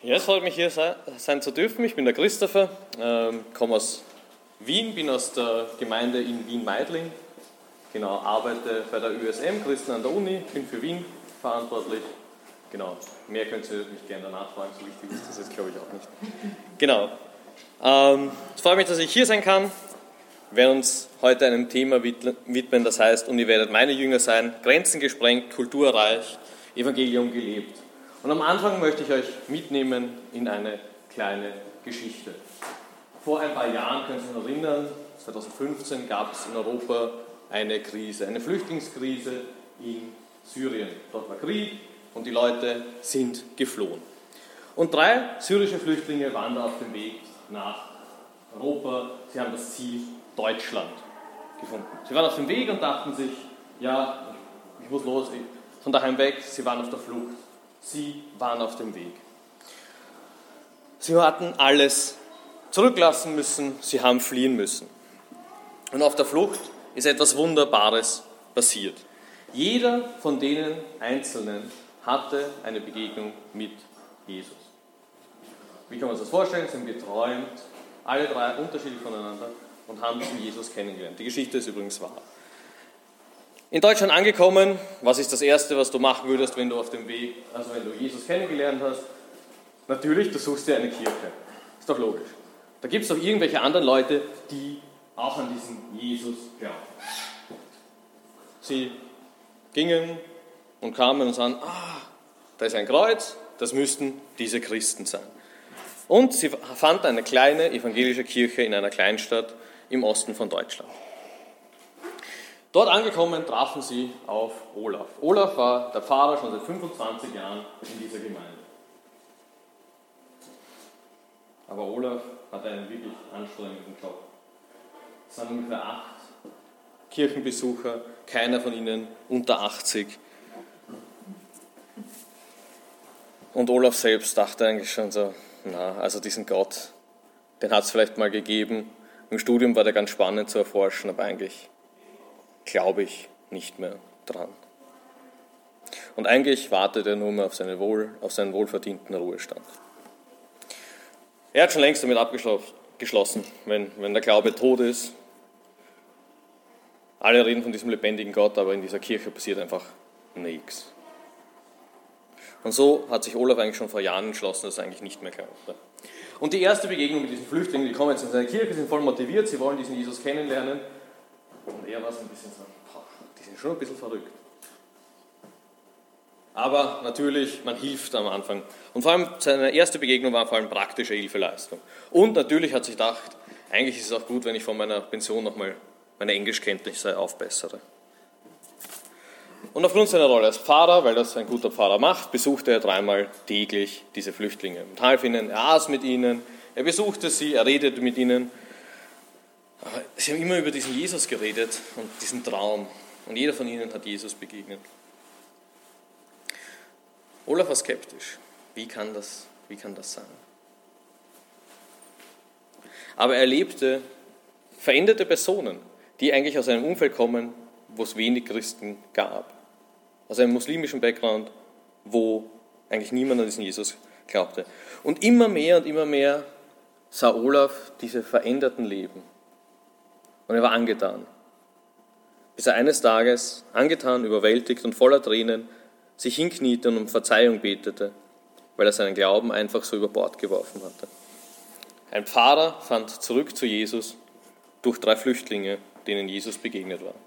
Ja, es freut mich, hier sein zu dürfen. Ich bin der Christopher, komme aus Wien, bin aus der Gemeinde in Wien-Meidling. Genau, arbeite bei der ÜSM, Christen an der Uni, bin für Wien verantwortlich. Genau, mehr könnt ihr mich gerne danach fragen, so wichtig ist das jetzt, glaube ich, auch nicht. Genau, es freut mich, dass ich hier sein kann. Wir werden uns heute einem Thema widmen, das heißt, und ihr werdet meine Jünger sein, Grenzen gesprengt, Kultur erreicht, Evangelium gelebt. Und am Anfang möchte ich euch mitnehmen in eine kleine Geschichte. Vor ein paar Jahren, könnt ihr euch noch erinnern, 2015 gab es in Europa eine Krise, eine Flüchtlingskrise in Syrien. Dort war Krieg und die Leute sind geflohen. Und 3 syrische Flüchtlinge waren da auf dem Weg nach Europa. Sie haben das Ziel Deutschland gefunden. Sie waren auf dem Weg und dachten sich, ja, ich muss los, von daheim weg. Sie waren auf der Flucht. Sie waren auf dem Weg. Sie hatten alles zurücklassen müssen, sie haben fliehen müssen. Und auf der Flucht ist etwas Wunderbares passiert. Jeder von denen Einzelnen hatte eine Begegnung mit Jesus. Wie kann man sich das vorstellen? Sie haben geträumt, alle 3 unterschiedlich voneinander und haben diesen Jesus kennengelernt. Die Geschichte ist übrigens wahr. In Deutschland angekommen, was ist das Erste, was du machen würdest, wenn du auf dem Weg, also wenn du Jesus kennengelernt hast? Natürlich, du suchst dir eine Kirche. Ist doch logisch. Da gibt es doch irgendwelche anderen Leute, die auch an diesen Jesus glauben. Sie gingen und kamen und sagten, da ist ein Kreuz, das müssten diese Christen sein. Und sie fanden eine kleine evangelische Kirche in einer Kleinstadt im Osten von Deutschland. Dort angekommen trafen sie auf Olaf. Olaf war der Pfarrer schon seit 25 Jahren in dieser Gemeinde. Aber Olaf hatte einen wirklich anstrengenden Job. Es waren ungefähr 8 Kirchenbesucher, keiner von ihnen unter 80. Und Olaf selbst dachte eigentlich schon so, also diesen Gott, den hat es vielleicht mal gegeben. Im Studium war der ganz spannend zu erforschen, aber eigentlich glaube ich nicht mehr dran. Und eigentlich wartet er nur mehr auf seinen wohlverdienten Ruhestand. Er hat schon längst damit abgeschlossen, wenn der Glaube tot ist. Alle reden von diesem lebendigen Gott, aber in dieser Kirche passiert einfach nichts. Und so hat sich Olaf eigentlich schon vor Jahren entschlossen, dass er eigentlich nicht mehr glaubte. Und die erste Begegnung mit diesen Flüchtlingen, die kommen jetzt in seine Kirche, sind voll motiviert, sie wollen diesen Jesus kennenlernen. Und er war so ein bisschen so, die sind schon ein bisschen verrückt. Aber natürlich, man hilft am Anfang. Und vor allem seine erste Begegnung war vor allem praktische Hilfeleistung. Und natürlich hat sich gedacht, eigentlich ist es auch gut, wenn ich von meiner Pension nochmal meine Englischkenntnisse aufbessere. Und aufgrund seiner Rolle als Pfarrer, weil das ein guter Pfarrer macht, besuchte er 3-mal täglich diese Flüchtlinge und half ihnen, er aß mit ihnen, er besuchte sie, er redete mit ihnen. Aber sie haben immer über diesen Jesus geredet und diesen Traum. Und jeder von ihnen hat Jesus begegnet. Olaf war skeptisch. Wie kann das sein? Aber er erlebte veränderte Personen, die eigentlich aus einem Umfeld kommen, wo es wenig Christen gab. Aus einem muslimischen Background, wo eigentlich niemand an diesen Jesus glaubte. Und immer mehr sah Olaf diese veränderten Leben. Und er war angetan. Bis er eines Tages, angetan, überwältigt und voller Tränen, sich hinkniete und um Verzeihung betete, weil er seinen Glauben einfach so über Bord geworfen hatte. Ein Pfarrer fand zurück zu Jesus durch 3 Flüchtlinge, denen Jesus begegnet war.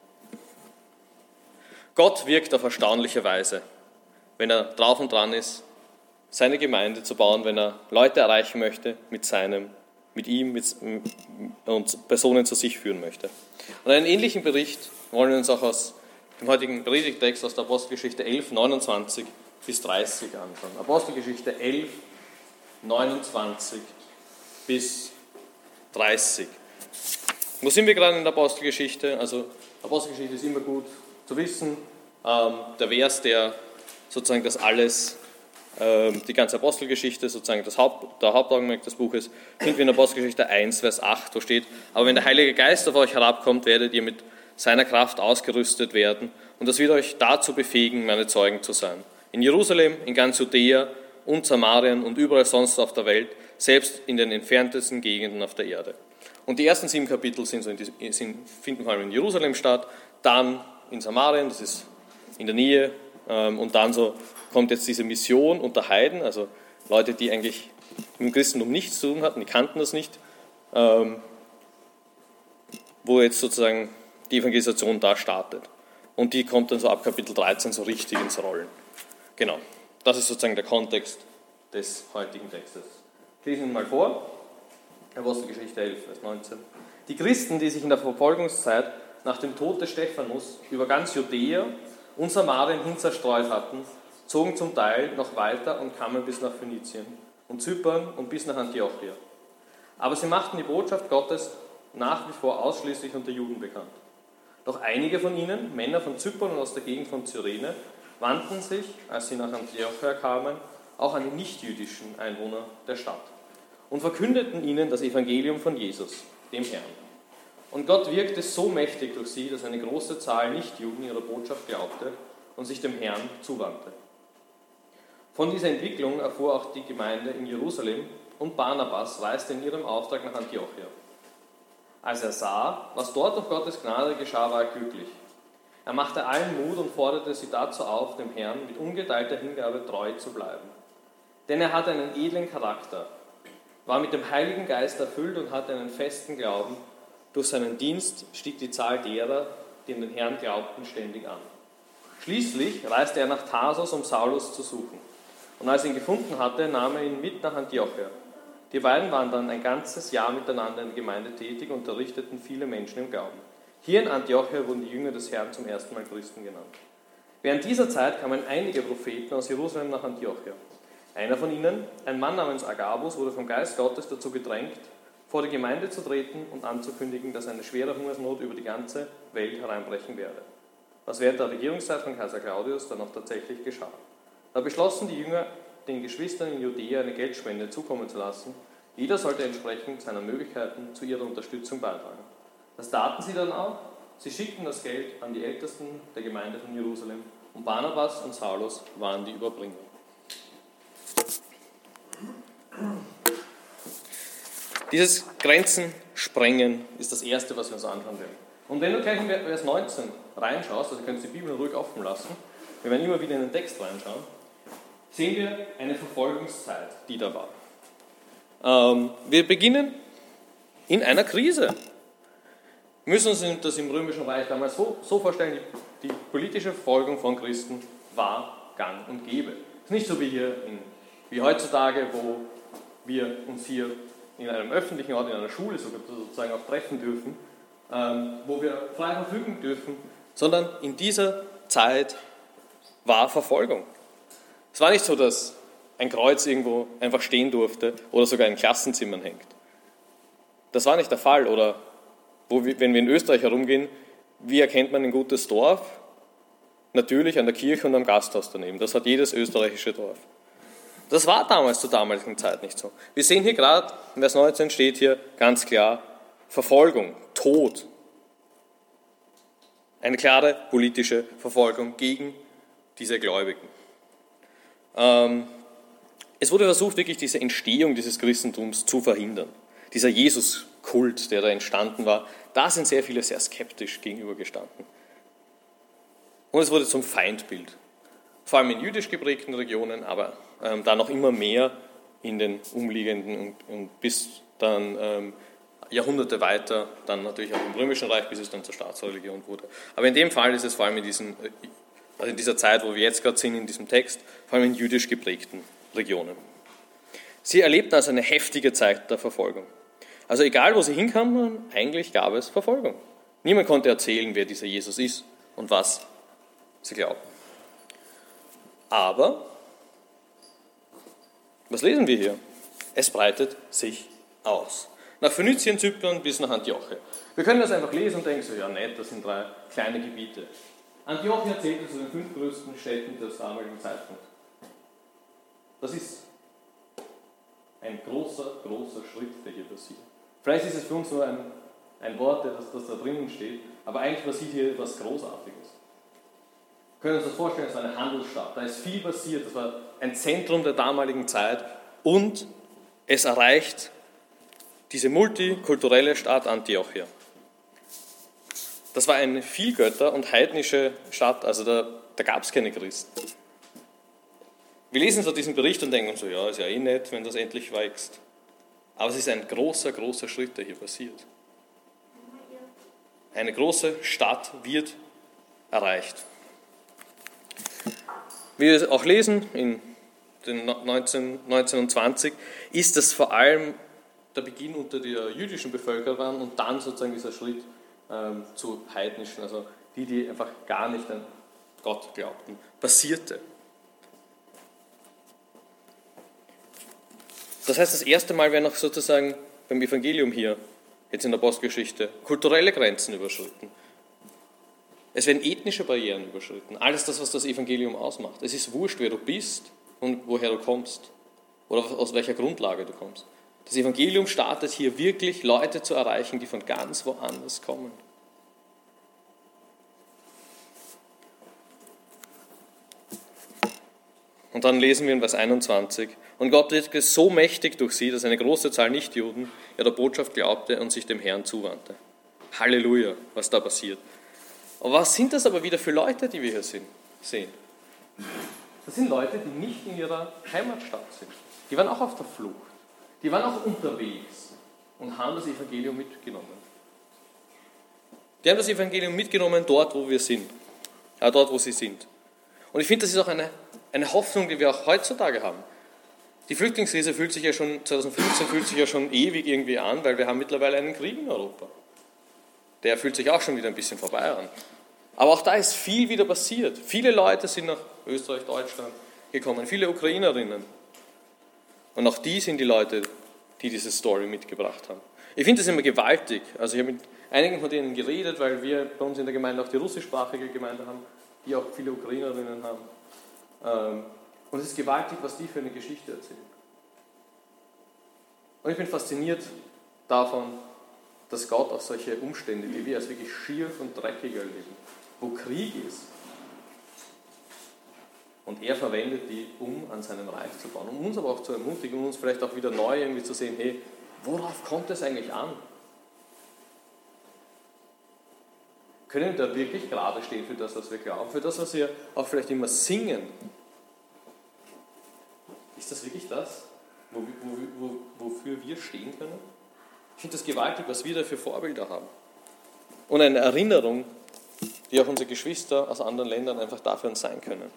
Gott wirkt auf erstaunliche Weise, wenn er drauf und dran ist, seine Gemeinde zu bauen, wenn er Leute erreichen möchte mit ihm und Personen zu sich führen möchte. Und einen ähnlichen Bericht wollen wir uns auch aus dem heutigen Predigtext aus der Apostelgeschichte 11, 29 bis 30 anschauen. Apostelgeschichte 11, 29 bis 30. Wo sind wir gerade in der Apostelgeschichte? Also Apostelgeschichte ist immer gut zu wissen. Der Vers, der sozusagen das alles, die ganze Apostelgeschichte, sozusagen der Hauptaugenmerk des Buches, finden wir in Apostelgeschichte 1, Vers 8, wo steht, aber wenn der Heilige Geist auf euch herabkommt, werdet ihr mit seiner Kraft ausgerüstet werden und das wird euch dazu befähigen, meine Zeugen zu sein. In Jerusalem, in ganz Judäa und Samarien und überall sonst auf der Welt, selbst in den entferntesten Gegenden auf der Erde. Und die ersten 7 Kapitel finden vor allem in Jerusalem statt, dann in Samarien, das ist in der Nähe, und dann so kommt jetzt diese Mission unter Heiden, also Leute, die eigentlich mit dem Christentum nichts zu tun hatten, die kannten das nicht, wo jetzt sozusagen die Evangelisation da startet. Und die kommt dann so ab Kapitel 13 so richtig ins Rollen. Genau, das ist sozusagen der Kontext des heutigen Textes. Ich lese ihn mal vor. Apostelgeschichte 11, Vers 19. Die Christen, die sich in der Verfolgungszeit nach dem Tod des Stephanus über ganz Judäa und Samarien hin zerstreut hatten, zogen zum Teil noch weiter und kamen bis nach Phönizien und Zypern und bis nach Antiochia. Aber sie machten die Botschaft Gottes nach wie vor ausschließlich unter Juden bekannt. Doch einige von ihnen, Männer von Zypern und aus der Gegend von Cyrene, wandten sich, als sie nach Antiochia kamen, auch an die nichtjüdischen Einwohner der Stadt und verkündeten ihnen das Evangelium von Jesus, dem Herrn. Und Gott wirkte so mächtig durch sie, dass eine große Zahl Nichtjuden ihrer Botschaft glaubte und sich dem Herrn zuwandte. Von dieser Entwicklung erfuhr auch die Gemeinde in Jerusalem und Barnabas reiste in ihrem Auftrag nach Antiochia. Als er sah, was dort durch Gottes Gnade geschah, war er glücklich. Er machte allen Mut und forderte sie dazu auf, dem Herrn mit ungeteilter Hingabe treu zu bleiben. Denn er hatte einen edlen Charakter, war mit dem Heiligen Geist erfüllt und hatte einen festen Glauben. Durch seinen Dienst stieg die Zahl derer, die an den Herrn glaubten, ständig an. Schließlich reiste er nach Tarsus, um Saulus zu suchen. Und als er ihn gefunden hatte, nahm er ihn mit nach Antiochia. Die beiden waren dann ein ganzes Jahr miteinander in der Gemeinde tätig und unterrichteten viele Menschen im Glauben. Hier in Antiochia wurden die Jünger des Herrn zum ersten Mal Christen genannt. Während dieser Zeit kamen einige Propheten aus Jerusalem nach Antiochia. Einer von ihnen, ein Mann namens Agabus, wurde vom Geist Gottes dazu gedrängt, vor die Gemeinde zu treten und anzukündigen, dass eine schwere Hungersnot über die ganze Welt hereinbrechen werde. Was während der Regierungszeit von Kaiser Claudius dann auch tatsächlich geschah. Da beschlossen die Jünger, den Geschwistern in Judäa eine Geldspende zukommen zu lassen. Jeder sollte entsprechend seiner Möglichkeiten zu ihrer Unterstützung beitragen. Das taten sie dann auch. Sie schickten das Geld an die Ältesten der Gemeinde von Jerusalem und Barnabas und Saulus waren die Überbringer. Dieses Grenzensprengen ist das Erste, was wir uns anschauen werden. Und wenn du gleich in Vers 19 reinschaust, also könntest du die Bibel ruhig offen lassen, wir werden immer wieder in den Text reinschauen, sehen wir eine Verfolgungszeit, die da war. Wir beginnen in einer Krise. Wir müssen uns das im Römischen Reich damals so vorstellen, die politische Verfolgung von Christen war gang und gäbe. Es ist nicht so wie heutzutage, wo wir uns hier in einem öffentlichen Ort, in einer Schule sozusagen auch treffen dürfen, wo wir frei verfügen dürfen, sondern in dieser Zeit war Verfolgung. Es war nicht so, dass ein Kreuz irgendwo einfach stehen durfte oder sogar in Klassenzimmern hängt. Das war nicht der Fall. Oder wenn wir in Österreich herumgehen, wie erkennt man ein gutes Dorf? Natürlich an der Kirche und am Gasthaus daneben. Das hat jedes österreichische Dorf. Das war damals zur damaligen Zeit nicht so. Wir sehen hier gerade, in Vers 19 steht hier ganz klar Verfolgung, Tod. Eine klare politische Verfolgung gegen diese Gläubigen. Es wurde versucht, wirklich diese Entstehung dieses Christentums zu verhindern. Dieser Jesus-Kult, der da entstanden war, da sind sehr viele sehr skeptisch gegenübergestanden. Und es wurde zum Feindbild. Vor allem in jüdisch geprägten Regionen, aber dann noch immer mehr in den umliegenden und bis dann Jahrhunderte weiter, dann natürlich auch im Römischen Reich, bis es dann zur Staatsreligion wurde. Aber in dem Fall ist es vor allem in dieser Zeit, wo wir jetzt gerade sind, in diesem Text, vor allem in jüdisch geprägten Regionen. Sie erlebten also eine heftige Zeit der Verfolgung. Also egal, wo sie hinkamen, eigentlich gab es Verfolgung. Niemand konnte erzählen, wer dieser Jesus ist und was sie glauben. Aber, was lesen wir hier? Es breitet sich aus. Nach Phönizien, Zypern bis nach Antiochia. Wir können das einfach lesen und denken so, ja nett, das sind 3 kleine Gebiete. Antiochia zählte zu den 5 größten Städten des damaligen Zeitpunkts. Das ist ein großer Schritt, der hier passiert. Vielleicht ist es für uns nur ein Wort, das da drinnen steht, aber eigentlich passiert hier etwas Großartiges. Wir können uns das vorstellen, es war eine Handelsstadt, da ist viel passiert, das war ein Zentrum der damaligen Zeit und es erreicht diese multikulturelle Stadt Antiochia. Das war eine Vielgötter- und heidnische Stadt, also da gab es keine Christen. Wir lesen so diesen Bericht und denken so, ja, ist ja eh nett, wenn das endlich wächst. Aber es ist ein großer, großer Schritt, der hier passiert. Eine große Stadt wird erreicht. Wie wir auch lesen in den 19 und 20, ist das vor allem der Beginn unter der jüdischen Bevölkerung und dann sozusagen dieser Schritt zu heidnischen, also die einfach gar nicht an Gott glaubten, passierte. Das heißt, das erste Mal werden auch sozusagen beim Evangelium hier, jetzt in der Apostelgeschichte, kulturelle Grenzen überschritten. Es werden ethnische Barrieren überschritten. Alles das, was das Evangelium ausmacht. Es ist wurscht, wer du bist und woher du kommst oder aus welcher Grundlage du kommst. Das Evangelium startet hier wirklich, Leute zu erreichen, die von ganz woanders kommen. Und dann lesen wir in Vers 21, und Gott wirkte so mächtig durch sie, dass eine große Zahl Nichtjuden der Botschaft glaubte und sich dem Herrn zuwandte. Halleluja, was da passiert. Aber was sind das aber wieder für Leute, die wir hier sehen? Das sind Leute, die nicht in ihrer Heimatstadt sind. Die waren auch auf der Flucht. Die waren auch unterwegs und haben das Evangelium mitgenommen. Die haben das Evangelium mitgenommen dort, wo wir sind. Dort, wo sie sind. Und ich finde, das ist auch eine Hoffnung, die wir auch heutzutage haben. Die Flüchtlingskrise 2015 fühlt sich ja schon ewig irgendwie an, weil wir haben mittlerweile einen Krieg in Europa. Der fühlt sich auch schon wieder ein bisschen vorbei an. Aber auch da ist viel wieder passiert. Viele Leute sind nach Österreich, Deutschland gekommen, viele Ukrainerinnen. Und auch die sind die Leute, die diese Story mitgebracht haben. Ich finde das immer gewaltig. Also ich habe mit einigen von denen geredet, weil wir bei uns in der Gemeinde auch die russischsprachige Gemeinde haben, die auch viele Ukrainerinnen haben. Und es ist gewaltig, was die für eine Geschichte erzählen. Und ich bin fasziniert davon, dass Gott auch solche Umstände, die wir als wirklich schier und dreckig erleben, wo Krieg ist, und er verwendet die, um an seinem Reich zu bauen, um uns aber auch zu ermutigen, um uns vielleicht auch wieder neu irgendwie zu sehen, hey, worauf kommt es eigentlich an? Können wir da wirklich gerade stehen für das, was wir glauben, für das, was wir auch vielleicht immer singen? Ist das wirklich das, wofür wir stehen können? Ich finde das gewaltig, was wir da für Vorbilder haben. Und eine Erinnerung, die auch unsere Geschwister aus anderen Ländern einfach dafür sein können.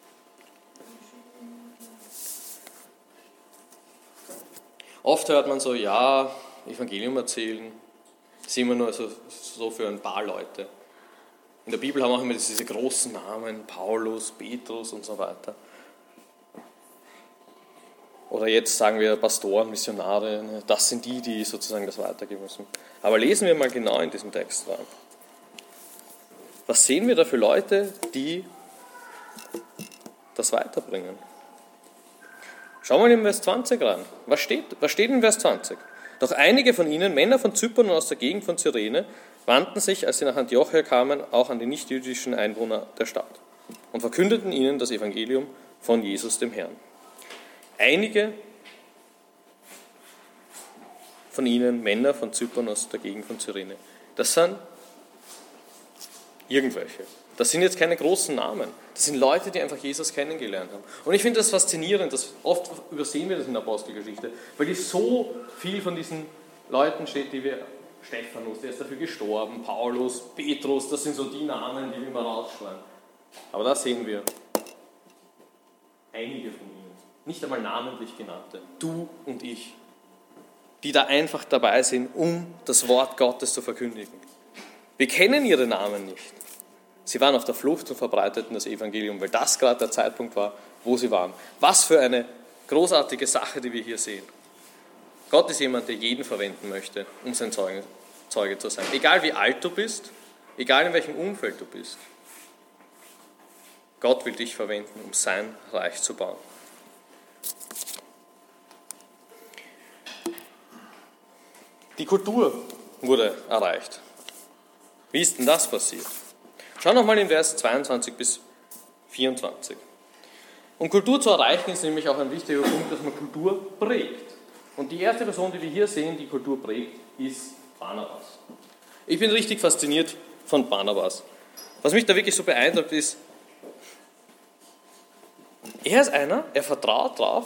Oft hört man so, ja, Evangelium erzählen, das ist immer nur so für ein paar Leute. In der Bibel haben wir auch immer diese großen Namen, Paulus, Petrus und so weiter. Oder jetzt sagen wir Pastoren, Missionare, das sind die sozusagen das weitergeben müssen. Aber lesen wir mal genau in diesem Text rein. Was sehen wir da für Leute, die das weiterbringen? Schauen wir mal in Vers 20 rein. Was steht in Vers 20? Doch einige von ihnen, Männer von Zypern und aus der Gegend von Cyrene, wandten sich, als sie nach Antiochia kamen, auch an die nichtjüdischen Einwohner der Stadt und verkündeten ihnen das Evangelium von Jesus, dem Herrn. Einige von ihnen, Männer von Zypern aus der Gegend von Cyrene, das sind irgendwelche. Das sind jetzt keine großen Namen. Das sind Leute, die einfach Jesus kennengelernt haben. Und ich finde das faszinierend, dass oft übersehen wir das in der Apostelgeschichte, weil die so viel von diesen Leuten steht, die wir, Stephanus, der ist dafür gestorben, Paulus, Petrus, das sind so die Namen, die wir immer rausschreiben. Aber da sehen wir einige von ihnen, nicht einmal namentlich genannte, du und ich, die da einfach dabei sind, um das Wort Gottes zu verkündigen. Wir kennen ihre Namen nicht. Sie waren auf der Flucht und verbreiteten das Evangelium, weil das gerade der Zeitpunkt war, wo sie waren. Was für eine großartige Sache, die wir hier sehen. Gott ist jemand, der jeden verwenden möchte, um sein Zeuge zu sein. Egal wie alt du bist, egal in welchem Umfeld du bist. Gott will dich verwenden, um sein Reich zu bauen. Die Kultur wurde erreicht. Wie ist denn das passiert? Schau nochmal in Vers 22 bis 24. Um Kultur zu erreichen, ist nämlich auch ein wichtiger Punkt, dass man Kultur prägt. Und die erste Person, die wir hier sehen, die Kultur prägt, ist Barnabas. Ich bin richtig fasziniert von Barnabas. Was mich da wirklich so beeindruckt ist, er ist einer, er vertraut darauf,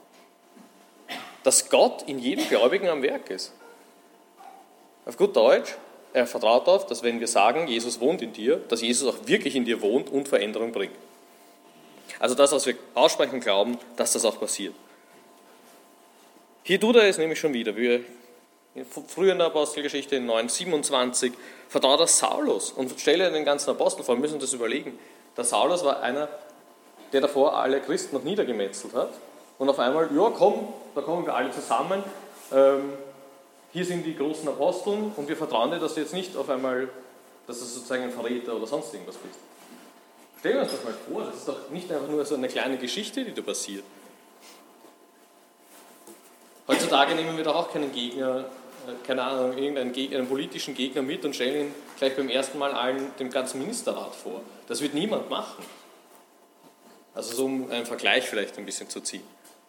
dass Gott in jedem Gläubigen am Werk ist. Auf gut Deutsch, er vertraut darauf, dass wenn wir sagen, Jesus wohnt in dir, dass Jesus auch wirklich in dir wohnt und Veränderung bringt. Also das, was wir aussprechen glauben, dass das auch passiert. Hier tut er es nämlich schon wieder. Früher in der Apostelgeschichte in 9,27 vertraut er Saulus und stelle den ganzen Apostel vor. Wir müssen das überlegen. Der Saulus war einer, der davor alle Christen noch niedergemetzelt hat. Und auf einmal, ja komm, da kommen wir alle zusammen. Hier sind die großen Aposteln und wir vertrauen dir, dass du jetzt nicht auf einmal, dass du sozusagen ein Verräter oder sonst irgendwas bist. Stellen wir uns das mal vor, das ist doch nicht einfach nur so eine kleine Geschichte, die da passiert. Heutzutage nehmen wir doch auch keinen Gegner, keine Ahnung, einen politischen Gegner mit und stellen ihn gleich beim ersten Mal allen dem ganzen Ministerrat vor. Das wird niemand machen. Also so um einen Vergleich vielleicht ein bisschen zu ziehen.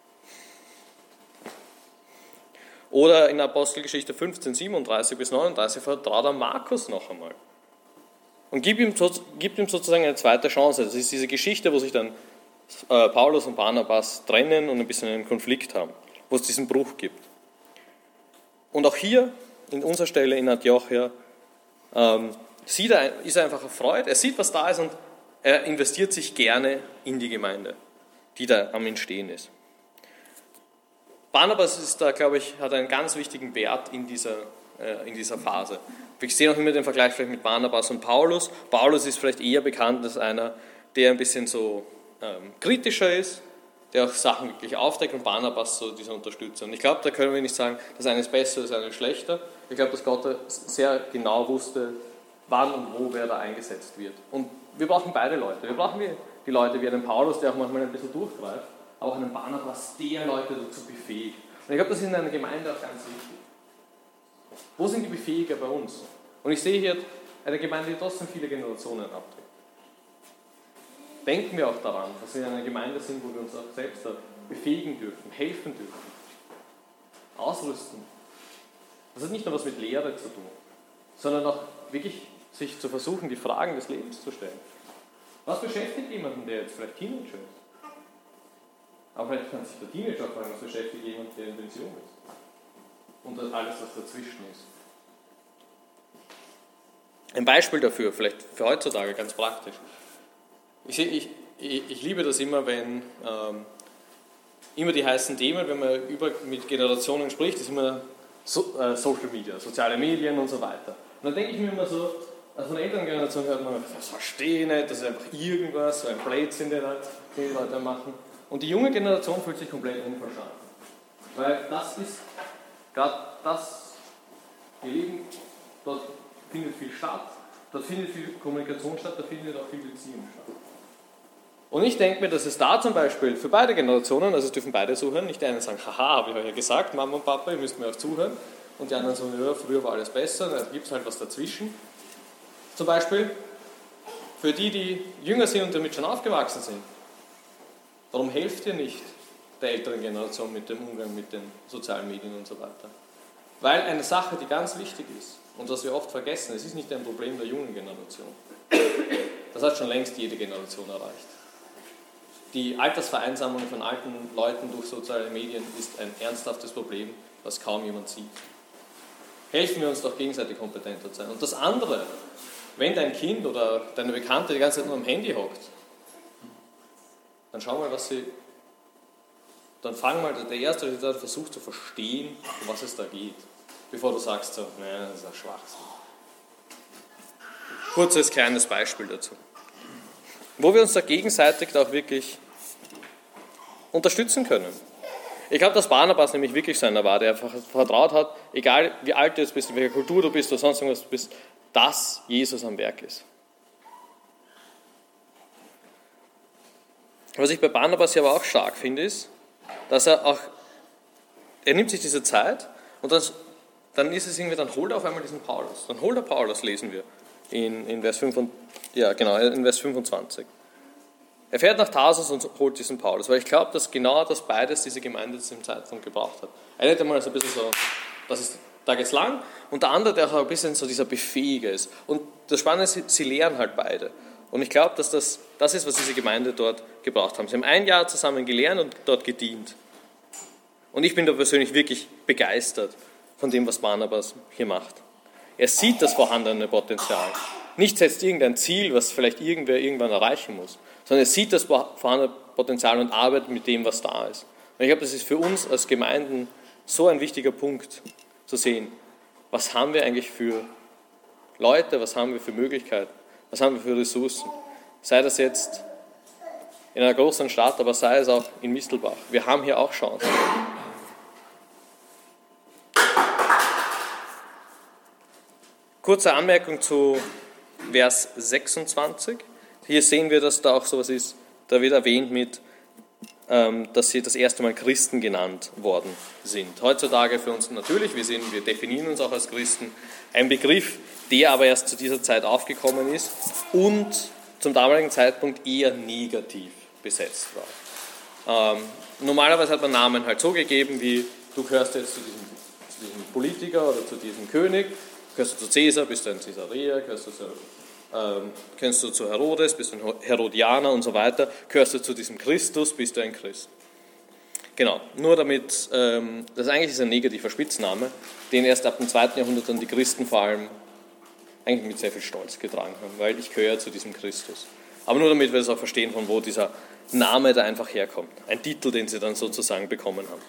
Oder in Apostelgeschichte 15, 37 bis 39 vertraut er Markus noch einmal. Und gibt ihm sozusagen eine zweite Chance. Das ist diese Geschichte, wo sich dann Paulus und Barnabas trennen und ein bisschen einen Konflikt haben, wo es diesen Bruch gibt. Und auch hier, in unserer Stelle in Antiochia, ist er einfach erfreut, er sieht, was da ist und er investiert sich gerne in die Gemeinde, die da am Entstehen ist. Barnabas ist da, glaube ich, hat einen ganz wichtigen Wert in dieser Phase. Wir sehen auch immer den Vergleich vielleicht mit Barnabas und Paulus. Paulus ist vielleicht eher bekannt als einer, der ein bisschen so kritischer ist, der auch Sachen wirklich aufdeckt, und Barnabas so dieser Unterstützer. Und ich glaube, da können wir nicht sagen, das eine ist besser, das eine ist schlechter. Ich glaube, dass Gott sehr genau wusste, wann und wo wer da eingesetzt wird. Und wir brauchen beide Leute. Wir brauchen die Leute wie einen Paulus, der auch manchmal ein bisschen durchgreift, aber auch einen Barnabas, der Leute dazu befähigt. Und ich glaube, das ist in einer Gemeinde auch ganz wichtig. Wo sind die Befähiger bei uns? Und ich sehe hier eine Gemeinde, die trotzdem viele Generationen abträgt. Denken wir auch daran, dass wir eine Gemeinde sind, wo wir uns auch selbst befähigen dürfen, helfen dürfen, ausrüsten. Das hat nicht nur was mit Lehre zu tun, sondern auch wirklich sich zu versuchen, die Fragen des Lebens zu stellen. Was beschäftigt jemanden, der jetzt vielleicht Teenager ist? Aber vielleicht kann sich der Teenager fragen, was beschäftigt jemanden, der in Pension ist? Und alles, was dazwischen ist. Ein Beispiel dafür, vielleicht für heutzutage, ganz praktisch. Ich liebe das immer, wenn immer die heißen Themen, wenn man mit Generationen spricht, ist immer Social Media, soziale Medien und so weiter. Und dann denke ich mir immer so, also von der älteren Generation hört man, das verstehe ich nicht, das ist einfach irgendwas, so ein Blödsinn, den die Leute machen. Und die junge Generation fühlt sich komplett unverstanden. Weil das ist gerade das, wir leben, dort findet viel statt, dort findet viel Kommunikation statt, da findet auch viel Beziehung statt. Und ich denke mir, dass es da zum Beispiel für beide Generationen, also es dürfen beide zuhören, nicht die einen sagen, haha, habe ich euch ja gesagt, Mama und Papa, ihr müsst mir auch zuhören, und die anderen sagen, ja, früher war alles besser, da gibt es halt was dazwischen. Zum Beispiel für die jünger sind und damit schon aufgewachsen sind. Warum helft ihr nicht der älteren Generation mit dem Umgang mit den sozialen Medien und so weiter? Weil eine Sache, die ganz wichtig ist und was wir oft vergessen, es ist nicht ein Problem der jungen Generation. Das hat schon längst jede Generation erreicht. Die Altersvereinsamung von alten Leuten durch soziale Medien ist ein ernsthaftes Problem, das kaum jemand sieht. Helfen wir uns doch gegenseitig kompetenter zu sein. Und das andere, wenn dein Kind oder deine Bekannte die ganze Zeit nur am Handy hockt, dann schau mal, dann fang mal, der Erste, der versucht zu verstehen, um was es da geht, bevor du sagst so, naja, das ist ein Schwachsinn. Kurzes kleines Beispiel dazu. Wo wir uns da gegenseitig auch wirklich unterstützen können. Ich glaube, dass Barnabas nämlich wirklich so einer war, der einfach vertraut hat, egal wie alt du jetzt bist, in welcher Kultur du bist oder sonst irgendwas du bist, dass Jesus am Werk ist. Was ich bei Barnabas hier aber auch stark finde, ist, dass er nimmt sich diese Zeit und dann ist es irgendwie, dann holt er auf einmal diesen Paulus. Dann holt er Paulus, lesen wir in Vers 25. Er fährt nach Tarsus und holt diesen Paulus, weil ich glaube, dass genau das beides diese Gemeinde zu diesem Zeitpunkt gebraucht hat. Einer, der mal so ein bisschen so, da geht's lang, und der andere, der auch ein bisschen so dieser Befähiger ist. Und das Spannende ist, sie lehren halt beide. Und ich glaube, dass das ist, was diese Gemeinde dort gebraucht haben. Sie haben ein Jahr zusammen gelernt und dort gedient. Und ich bin da persönlich wirklich begeistert von dem, was Barnabas hier macht. Er sieht das vorhandene Potenzial. Nicht setzt irgendein Ziel, was vielleicht irgendwer irgendwann erreichen muss, sondern er sieht das vorhandene Potenzial und arbeitet mit dem, was da ist. Und ich glaube, das ist für uns als Gemeinden so ein wichtiger Punkt, zu sehen, was haben wir eigentlich für Leute, was haben wir für Möglichkeiten, was haben wir für Ressourcen. Sei das jetzt in einer großen Stadt, aber sei es auch in Mistelbach. Wir haben hier auch Chancen. Kurze Anmerkung zu Vers 26. Hier sehen wir, dass da auch sowas ist, da wird erwähnt mit, dass sie das erste Mal Christen genannt worden sind. Heutzutage für uns natürlich, wir definieren uns auch als Christen, ein Begriff, der aber erst zu dieser Zeit aufgekommen ist und zum damaligen Zeitpunkt eher negativ besetzt war. Normalerweise hat man Namen halt so gegeben, wie du gehörst jetzt zu diesem Politiker oder zu diesem König, gehörst du zu Cäsar, bist du ein Caesarea, gehörst du zu Herodes, bist du ein Herodianer und so weiter, gehörst du zu diesem Christus, bist du ein Christ. Genau, nur damit, das eigentlich ist ein negativer Spitzname, den erst ab dem 2. Jahrhundert dann die Christen vor allem eigentlich mit sehr viel Stolz getragen haben, weil ich gehöre zu diesem Christus. Aber nur damit wir das auch verstehen, von wo dieser Name da einfach herkommt. Ein Titel, den sie dann sozusagen bekommen haben.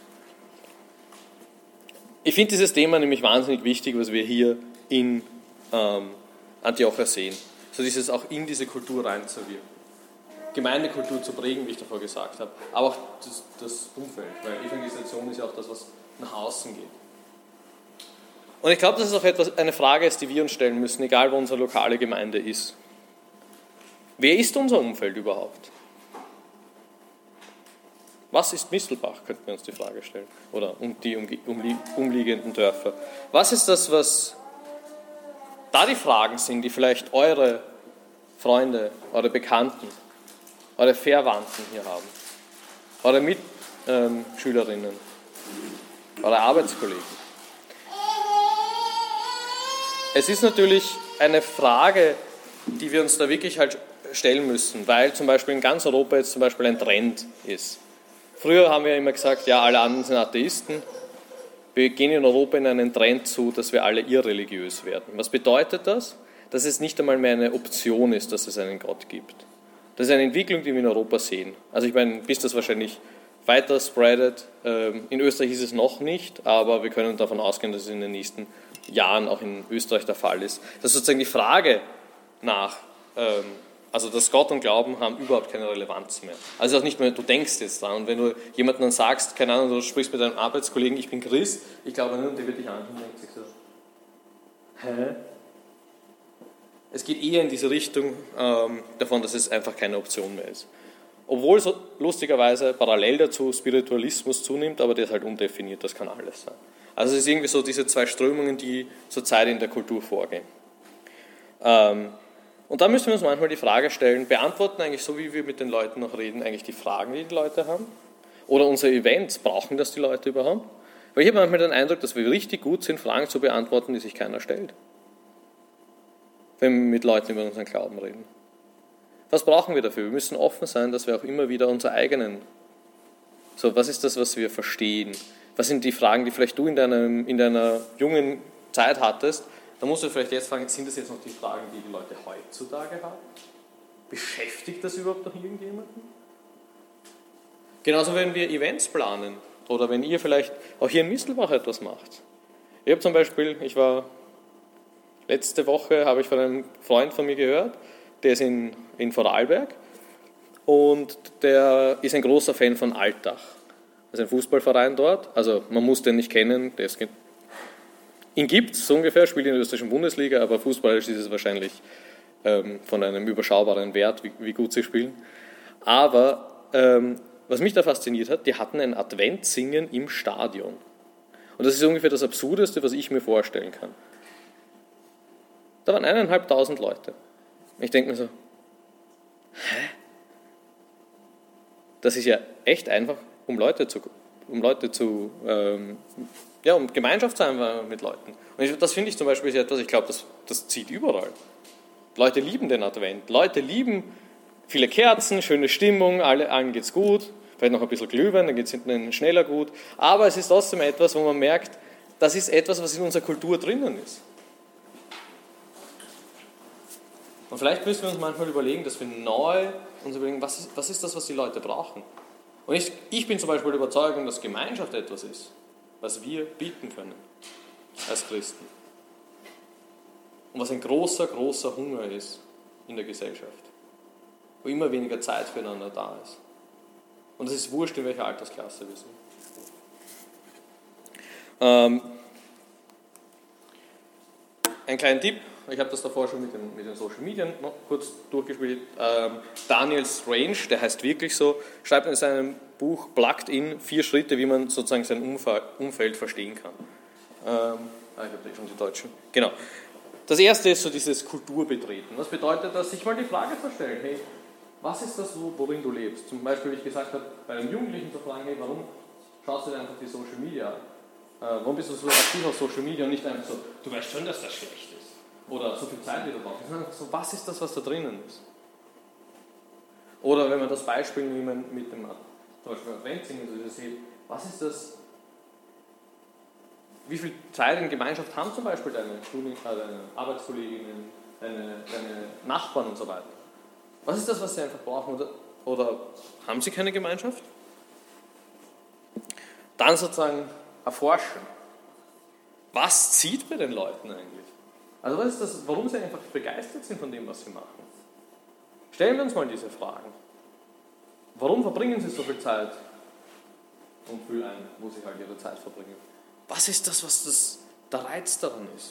Ich finde dieses Thema nämlich wahnsinnig wichtig, was wir hier in Antiochia sehen. So dieses auch in diese Kultur reinzuwirken. Gemeindekultur zu prägen, wie ich davor gesagt habe, aber auch das Umfeld, weil Evangelisation ist ja auch das, was nach außen geht. Und ich glaube, dass es auch eine Frage ist, die wir uns stellen müssen, egal wo unsere lokale Gemeinde ist. Wer ist unser Umfeld überhaupt? Was ist Mistelbach, könnten wir uns die Frage stellen. Oder die umliegenden Dörfer. Was ist das, was da die Fragen sind, die vielleicht eure Freunde, eure Bekannten, eure Verwandten hier haben, eure Mitschülerinnen, eure Arbeitskollegen. Es ist natürlich eine Frage, die wir uns da wirklich halt stellen müssen, weil zum Beispiel in ganz Europa jetzt zum Beispiel ein Trend ist. Früher haben wir immer gesagt, ja, alle anderen sind Atheisten. Wir gehen in Europa in einen Trend zu, dass wir alle irreligiös werden. Was bedeutet das? Dass es nicht einmal mehr eine Option ist, dass es einen Gott gibt. Das ist eine Entwicklung, die wir in Europa sehen. Also ich meine, bis das wahrscheinlich weiter spreadet. In Österreich ist es noch nicht, aber wir können davon ausgehen, dass es in den nächsten Jahren auch in Österreich der Fall ist. Das ist sozusagen die Frage nach, also dass Gott und Glauben haben überhaupt keine Relevanz mehr. Also auch nicht mehr, du denkst jetzt dran. Und wenn du jemandem dann sagst, keine Ahnung, du sprichst mit deinem Arbeitskollegen, ich bin Christ, ich glaube nicht, und der wird dich anschauen und denkt sich so, hä? Es geht eher in diese Richtung davon, dass es einfach keine Option mehr ist. Obwohl so lustigerweise parallel dazu Spiritualismus zunimmt, aber der ist halt undefiniert, das kann alles sein. Also es ist irgendwie so diese zwei Strömungen, die zurzeit in der Kultur vorgehen. Und da müssen wir uns manchmal die Frage stellen, beantworten eigentlich so, wie wir mit den Leuten noch reden, eigentlich die Fragen, die die Leute haben? Oder unsere Events, brauchen das die Leute überhaupt? Weil ich habe manchmal den Eindruck, dass wir richtig gut sind, Fragen zu beantworten, die sich keiner stellt. Wenn wir mit Leuten über unseren Glauben reden. Was brauchen wir dafür? Wir müssen offen sein, dass wir auch immer wieder unsere eigenen, so was ist das, was wir verstehen? Was sind die Fragen, die vielleicht du in deiner jungen Zeit hattest? Da musst du vielleicht jetzt fragen, sind das jetzt noch die Fragen, die die Leute heutzutage haben? Beschäftigt das überhaupt noch irgendjemanden? Genauso, wenn wir Events planen oder wenn ihr vielleicht auch hier in Mistelbach etwas macht. Ich habe zum Beispiel, letzte Woche habe ich von einem Freund von mir gehört, der ist in Vorarlberg und der ist ein großer Fan von Altach. Das ist ein Fußballverein dort, also man muss den nicht kennen, ihn gibt es so ungefähr, spielt in der österreichischen Bundesliga, aber fußballisch ist es wahrscheinlich von einem überschaubaren Wert, wie gut sie spielen. Aber was mich da fasziniert hat, die hatten ein Adventsingen im Stadion. Und das ist ungefähr das Absurdeste, was ich mir vorstellen kann. Da waren 1.500 Leute. Ich denke mir so, hä? das ist ja echt einfach, um Gemeinschaft zu haben mit Leuten. Und das finde ich zum Beispiel etwas, ich glaube, das zieht überall. Leute lieben den Advent, Leute lieben viele Kerzen, schöne Stimmung, allen geht's gut, vielleicht noch ein bisschen Glühwein, dann geht es ihnen schneller gut, aber es ist trotzdem etwas, wo man merkt, das ist etwas, was in unserer Kultur drinnen ist. Und vielleicht müssen wir uns manchmal überlegen, dass wir neu uns überlegen, was ist das, was die Leute brauchen. Und ich bin zum Beispiel der Überzeugung, dass Gemeinschaft etwas ist, was wir bieten können als Christen. Und was ein großer, großer Hunger ist in der Gesellschaft. Wo immer weniger Zeit füreinander da ist. Und es ist wurscht, in welcher Altersklasse wir sind. Ein kleiner Tipp, ich habe das davor schon mit den Social Media noch kurz durchgespielt. Daniel Strange, der heißt wirklich so, schreibt in seinem Buch Plugged In 4 Schritte, wie man sozusagen sein Umfeld verstehen kann. Ich habe schon die Deutschen. Genau. Das erste ist so dieses Kulturbetreten. Was bedeutet das? Sich mal die Frage zu stellen, hey, was ist das, worin du lebst? Zum Beispiel, wie ich gesagt habe, bei einem Jugendlichen zu fragen, hey, warum schaust du dir einfach die Social Media an? Warum bist du so aktiv auf Social Media und nicht einfach so, du weißt schon, dass das schlecht ist. Oder so viel Zeit, wie du brauchst. Sondern einfach so, was ist das, was da drinnen ist? Oder wenn man das Beispiel nehmen mit dem, zum Beispiel Adventsingen, also sieht, was ist das, wie viel Zeit in Gemeinschaft haben zum Beispiel deine Arbeitskolleginnen, deine Nachbarn und so weiter? Was ist das, was sie einfach brauchen? Oder haben sie keine Gemeinschaft? Dann sozusagen erforschen. Was zieht bei den Leuten eigentlich? Also was ist das, warum sie einfach begeistert sind von dem, was sie machen? Stellen wir uns mal diese Fragen. Warum verbringen sie so viel Zeit und Müll ein, wo sie halt ihre Zeit verbringen? Was ist das, was der Reiz daran ist?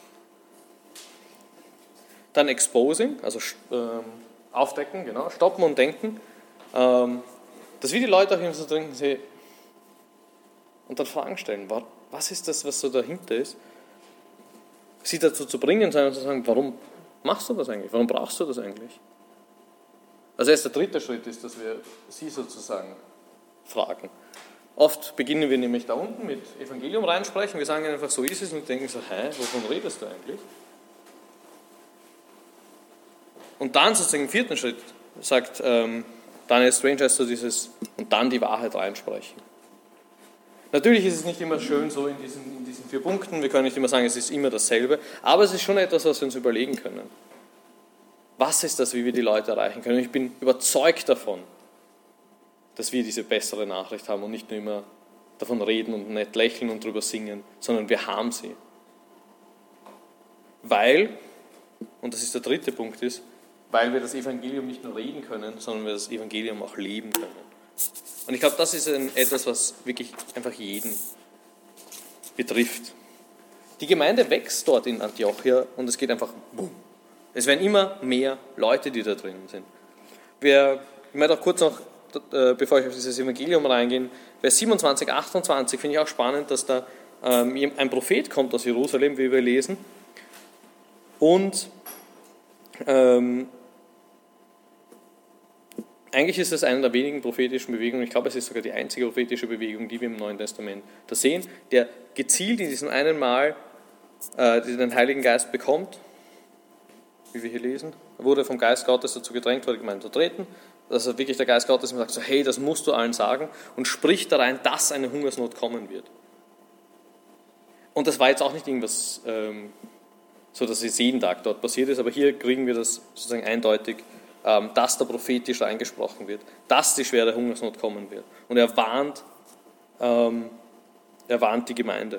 Dann Exposing, also aufdecken, genau, stoppen und denken. Dass wir die Leute auch immer so denken, und dann Fragen stellen. Was ist das, was so dahinter ist? Sie dazu zu bringen, sondern zu sagen, warum machst du das eigentlich? Warum brauchst du das eigentlich? Also erst der dritte Schritt ist, dass wir sie sozusagen fragen. Oft beginnen wir nämlich da unten mit Evangelium reinsprechen, wir sagen einfach, so ist es und denken so, wovon redest du eigentlich? Und dann sozusagen im vierten Schritt sagt Daniel Strange so dieses, und dann die Wahrheit reinsprechen. Natürlich ist es nicht immer schön so in diesen 4 Punkten, wir können nicht immer sagen, es ist immer dasselbe, aber es ist schon etwas, was wir uns überlegen können. Was ist das, wie wir die Leute erreichen können? Ich bin überzeugt davon, dass wir diese bessere Nachricht haben und nicht nur immer davon reden und nett lächeln und drüber singen, sondern wir haben sie. Weil, und das ist der dritte Punkt ist, weil wir das Evangelium nicht nur reden können, sondern wir das Evangelium auch leben können. Und ich glaube, das ist etwas, was wirklich einfach jeden betrifft. Die Gemeinde wächst dort in Antiochia und es geht einfach boom. Es werden immer mehr Leute, die da drinnen sind. Ich möchte auch kurz noch, bevor ich auf dieses Evangelium reingehe, Vers 27, 28 finde ich auch spannend, dass da ein Prophet kommt aus Jerusalem, wie wir lesen. Und eigentlich ist es eine der wenigen prophetischen Bewegungen, ich glaube, es ist sogar die einzige prophetische Bewegung, die wir im Neuen Testament da sehen, der gezielt in diesem einen Mal den Heiligen Geist bekommt, wie wir hier lesen. Er wurde vom Geist Gottes dazu gedrängt, vor die Gemeinde zu treten. Also wirklich der Geist Gottes sagt so, hey, das musst du allen sagen und spricht da rein, dass eine Hungersnot kommen wird. Und das war jetzt auch nicht irgendwas, so dass es jeden Tag dort passiert ist, aber hier kriegen wir das sozusagen eindeutig, dass da prophetisch eingesprochen wird, dass die schwere Hungersnot kommen wird. Und er warnt die Gemeinde.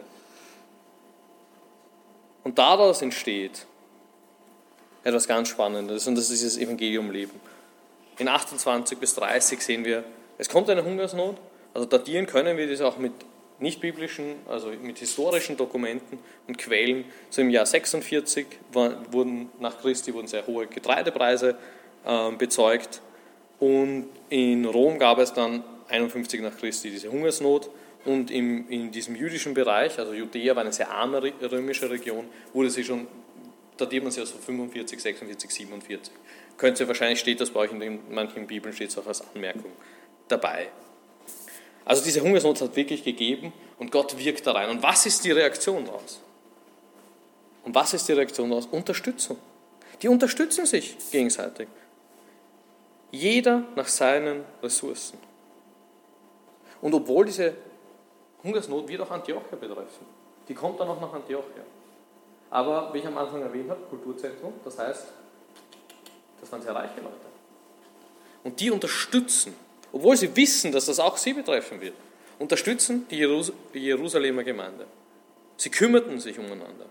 Und daraus entsteht etwas ganz Spannendes, und das ist das Evangeliumleben. In 28 bis 30 sehen wir, es kommt eine Hungersnot, also datieren können wir das auch mit nicht-biblischen, also mit historischen Dokumenten und Quellen. So im Jahr 46 wurden nach Christi sehr hohe Getreidepreise bezeugt und in Rom gab es dann 51 nach Christi diese Hungersnot und in diesem jüdischen Bereich, also Judäa war eine sehr arme römische Region, wurde sie schon, datiert man sie also 45, 46, 47. Wahrscheinlich steht das bei euch in manchen Bibeln steht es auch als Anmerkung. dabei. Also diese Hungersnot hat wirklich gegeben und Gott wirkt da rein. Und was ist die Reaktion daraus? Unterstützung. Die unterstützen sich gegenseitig. Jeder nach seinen Ressourcen. Und obwohl diese Hungersnot wird auch Antiochia betreffen. Die kommt dann auch nach Antiochia. Aber, wie ich am Anfang erwähnt habe, Kulturzentrum, das heißt, das waren sehr reiche Leute. Und die unterstützen, obwohl sie wissen, dass das auch sie betreffen wird, unterstützen die Jerusalemer Gemeinde. Sie kümmerten sich umeinander.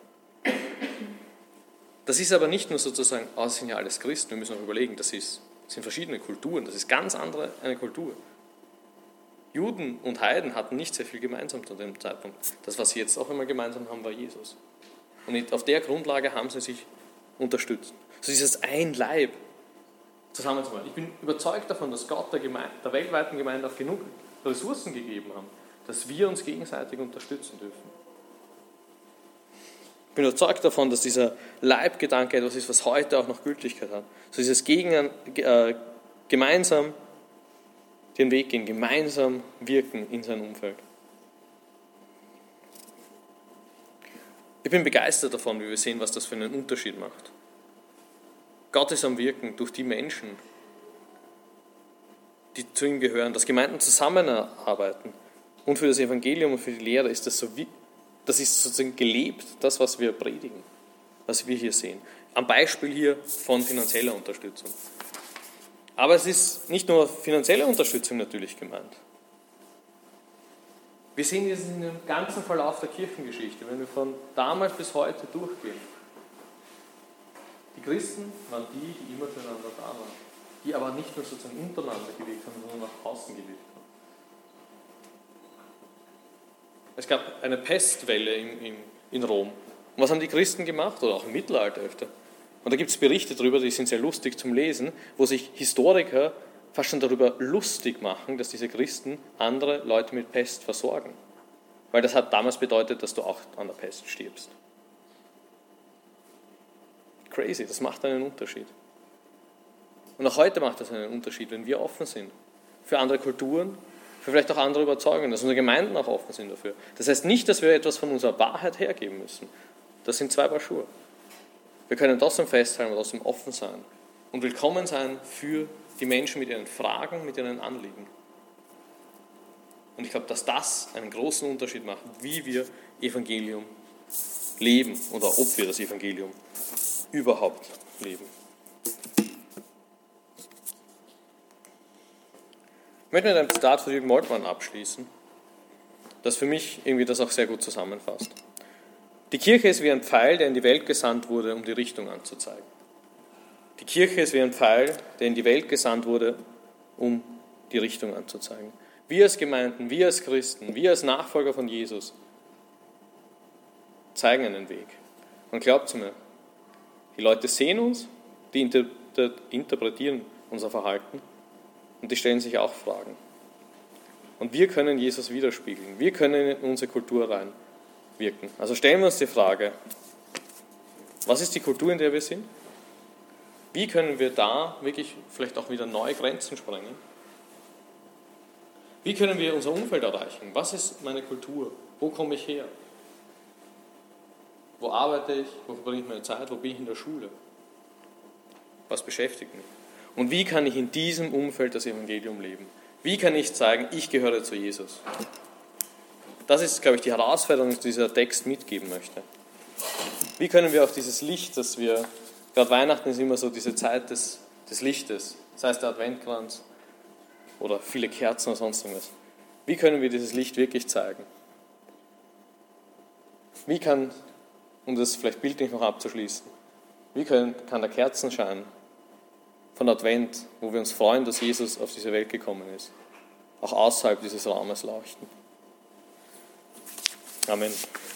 Das ist aber nicht nur sozusagen, das sind ja alles Christen, wir müssen auch überlegen, das sind verschiedene Kulturen, das ist ganz andere eine Kultur. Juden und Heiden hatten nicht sehr viel gemeinsam zu dem Zeitpunkt. Das, was sie jetzt auch einmal gemeinsam haben, war Jesus. Und auf der Grundlage haben sie sich unterstützt. So ist es ein Leib zusammenzuhalten. Ich bin überzeugt davon, dass Gott der weltweiten Gemeinde auch genug Ressourcen gegeben hat, dass wir uns gegenseitig unterstützen dürfen. Ich bin überzeugt davon, dass dieser Leibgedanke etwas ist, was heute auch noch Gültigkeit hat. So dieses gemeinsam den Weg gehen, gemeinsam wirken in sein Umfeld. Ich bin begeistert davon, wie wir sehen, was das für einen Unterschied macht. Gott ist am Wirken durch die Menschen, die zu ihm gehören, dass Gemeinden zusammenarbeiten. Und für das Evangelium und für die Lehre ist das ist sozusagen gelebt, das, was wir predigen, was wir hier sehen. Am Beispiel hier von finanzieller Unterstützung. Aber es ist nicht nur finanzielle Unterstützung natürlich gemeint. Wir sehen das in dem ganzen Verlauf der Kirchengeschichte, wenn wir von damals bis heute durchgehen. Die Christen waren die immer füreinander da waren, die aber nicht nur sozusagen untereinander gewirkt haben, sondern nach außen gewirkt haben. Es gab eine Pestwelle in Rom. Und was haben die Christen gemacht? Oder auch im Mittelalter öfter. Und da gibt es Berichte darüber, die sind sehr lustig zum Lesen, wo sich Historiker fast schon darüber lustig machen, dass diese Christen andere Leute mit Pest versorgen. Weil das hat damals bedeutet, dass du auch an der Pest stirbst. Crazy, das macht einen Unterschied. Und auch heute macht das einen Unterschied, wenn wir offen sind für andere Kulturen, für vielleicht auch andere Überzeugungen, dass unsere Gemeinden auch offen sind dafür. Das heißt nicht, dass wir etwas von unserer Wahrheit hergeben müssen. Das sind zwei Paar Schuhe. Wir können trotzdem festhalten und trotzdem offen sein und willkommen sein für die Menschen mit ihren Fragen, mit ihren Anliegen. Und ich glaube, dass das einen großen Unterschied macht, wie wir Evangelium leben oder ob wir das Evangelium überhaupt leben. Ich möchte mit einem Zitat von Jürgen Moltmann abschließen, das für mich irgendwie das auch sehr gut zusammenfasst. Die Kirche ist wie ein Pfeil, der in die Welt gesandt wurde, um die Richtung anzuzeigen. Die Kirche ist wie ein Pfeil, der in die Welt gesandt wurde, um die Richtung anzuzeigen. Wir als Gemeinden, wir als Christen, wir als Nachfolger von Jesus zeigen einen Weg. Und glaubt mir, die Leute sehen uns, die interpretieren unser Verhalten und die stellen sich auch Fragen. Und wir können Jesus widerspiegeln. Wir können in unsere Kultur reinwirken. Also stellen wir uns die Frage, was ist die Kultur, in der wir sind? Wie können wir da wirklich vielleicht auch wieder neue Grenzen sprengen? Wie können wir unser Umfeld erreichen? Was ist meine Kultur? Wo komme ich her? Wo arbeite ich? Wo verbringe ich meine Zeit? Wo bin ich in der Schule? Was beschäftigt mich? Und wie kann ich in diesem Umfeld das Evangelium leben? Wie kann ich zeigen, ich gehöre zu Jesus? Das ist, glaube ich, die Herausforderung, die dieser Text mitgeben möchte. Wie können wir auch dieses Licht, das wir, gerade Weihnachten ist immer so diese Zeit des Lichtes, sei es der Adventkranz oder viele Kerzen oder sonst irgendwas. Wie können wir dieses Licht wirklich zeigen? Wie kann, um das vielleicht bildlich noch abzuschließen, wie kann der Kerzenschein von Advent, wo wir uns freuen, dass Jesus auf diese Welt gekommen ist, auch außerhalb dieses Raumes leuchten? Amen.